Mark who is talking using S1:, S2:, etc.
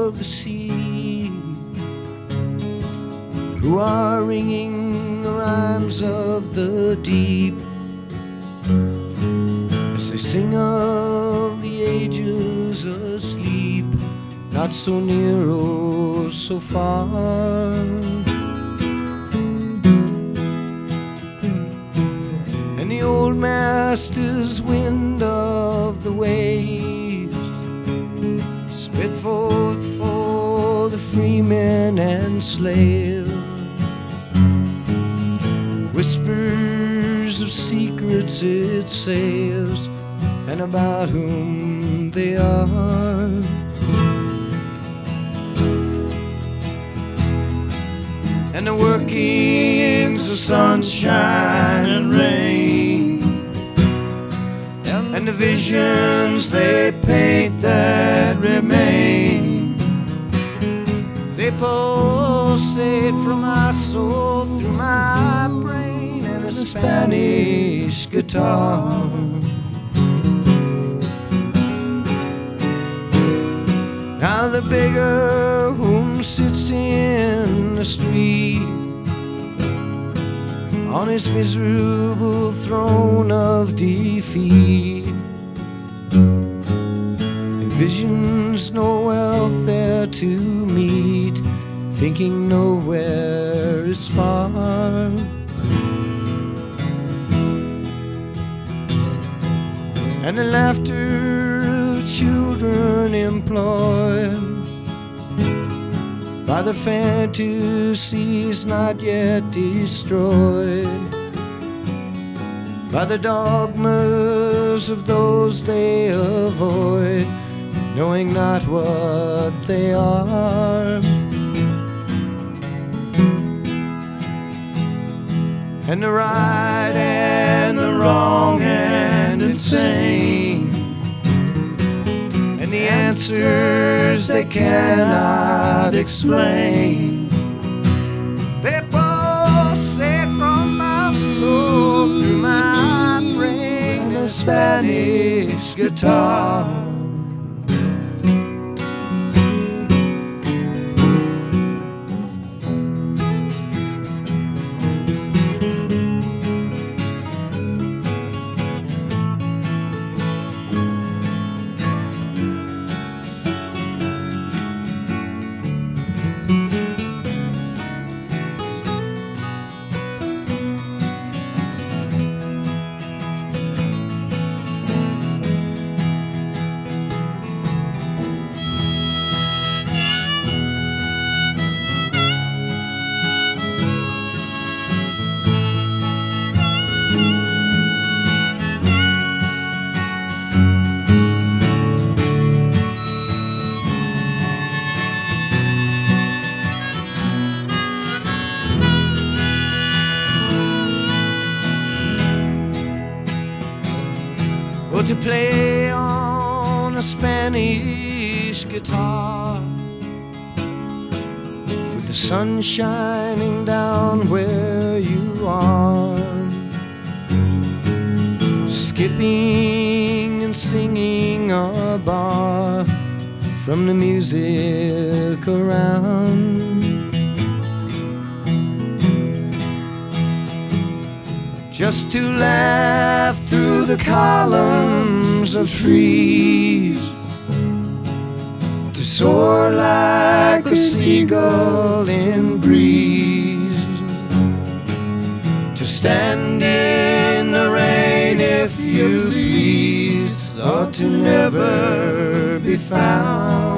S1: of the sea, who are ringing the rhymes of the deep, as they sing of the ages asleep, not so near or so far. And the old master's wind of the waves spit forth for the freemen and slaves whispers of secrets it says, and about whom they are. And the workings of sunshine and rain, and the visions they paint that remain, they pulsate from my soul through my brain and a Spanish guitar. Now the beggar whom sits in the street on his miserable throne of defeat envisions no wealth there to meet, thinking nowhere is far. And the laughter of children employed by the fantasies not yet destroyed, by the dogmas of those they avoid, knowing not what they are. And the right and the wrong and insane, and the answers they cannot explain, they pulsate from my soul through my brain, a Spanish guitar. Or to play on a Spanish guitar with the sun shining down where you are, skipping and singing a bar from the music around. Just to laugh through the columns of trees, to soar like a seagull in breeze, to stand in the rain if you please, or to never be found.